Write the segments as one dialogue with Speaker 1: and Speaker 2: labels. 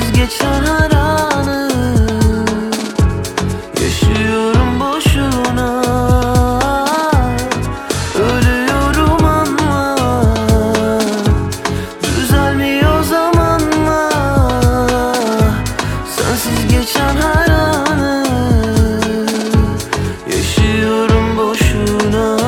Speaker 1: Sensiz geçen her anı yaşıyorum boşuna. Ölüyorum ama düzelmiyor zamanla. Sensiz geçen her anı yaşıyorum boşuna.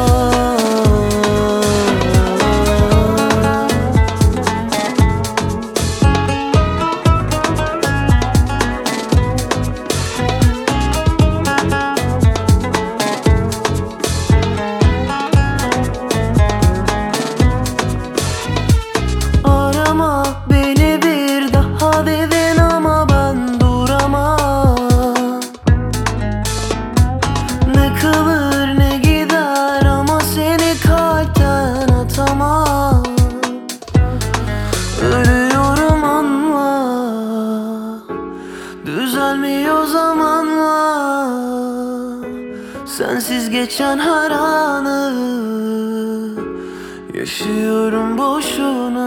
Speaker 1: Arama beni bir daha dedin ama ben duramam. Ne kalır ne gider ama seni kalpten atamam. Ölüyorum anla, düzelmiyor zamanla. Sensiz geçen her anı yaşıyorum boşuna.